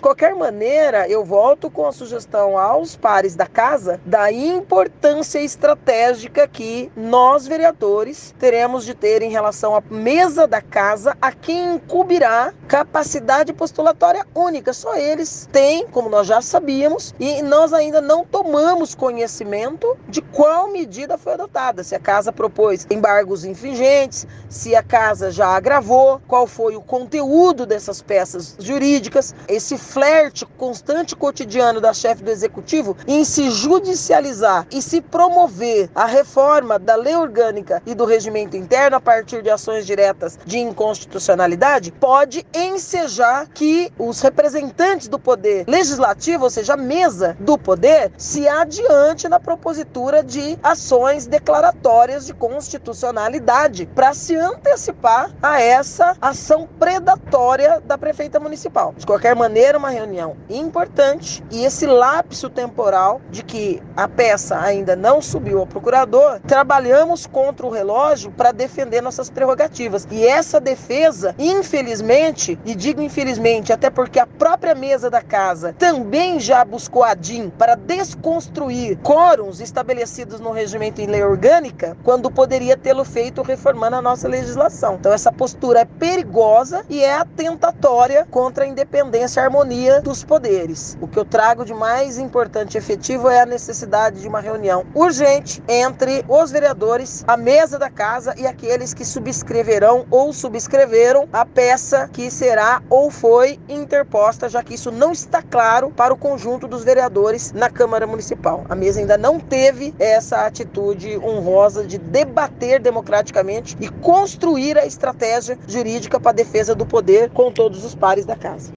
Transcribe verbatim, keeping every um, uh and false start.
qualquer maneira, eu volto com a sugestão aos pares da casa da importância estratégica que nós, vereadores, teremos de ter em relação à mesa da casa, a quem incumbirá capacidade postulatória única. Só eles têm, como nós já sabíamos, e nós ainda não tomamos conhecimento de qual medida foi adotada. Se a casa propôs embargos infringentes, se a casa já agravou, qual foi o conteúdo dessas peças jurídicas, esse flerte constante cotidiano da chefe do executivo em se judicializar e se promover a reforma da lei orgânica e do regimento interno a partir de ações diretas de inconstitucionalidade, pode ensejar que os representantes do poder legislativo, ou seja, a mesa do poder, se adiante na propositura de ações declaratórias de constitucionalidade para se antecipar a essa ação predatória da prefeita municipal. De qualquer maneira, uma reunião importante, e esse lapso temporal de que a peça ainda não subiu ao procurador, trabalhamos contra o relógio para defender nossas prerrogativas. E essa defesa, infelizmente, e digo infelizmente, até porque a própria mesa da casa também já buscou a D I M para desconstruir quórums estabelecidos no regimento em lei orgânica, quando poderia tê-lo feito reformando a nossa legislação. Então essa postura é perigosa e é atentatória contra a independência e a harmonia dos poderes. O que eu trago de mais importante e efetivo é a necessidade de uma reunião urgente entre os vereadores, a mesa da casa e aqueles que subscreverão ou subscreveram a peça que será ou foi interposta, já que isso não está claro para o conjunto dos vereadores na Câmara Municipal. A mesa ainda não teve essa atitude honrosa de debater democraticamente e construir a estratégia jurídica para a defesa do poder com todos os pares da casa.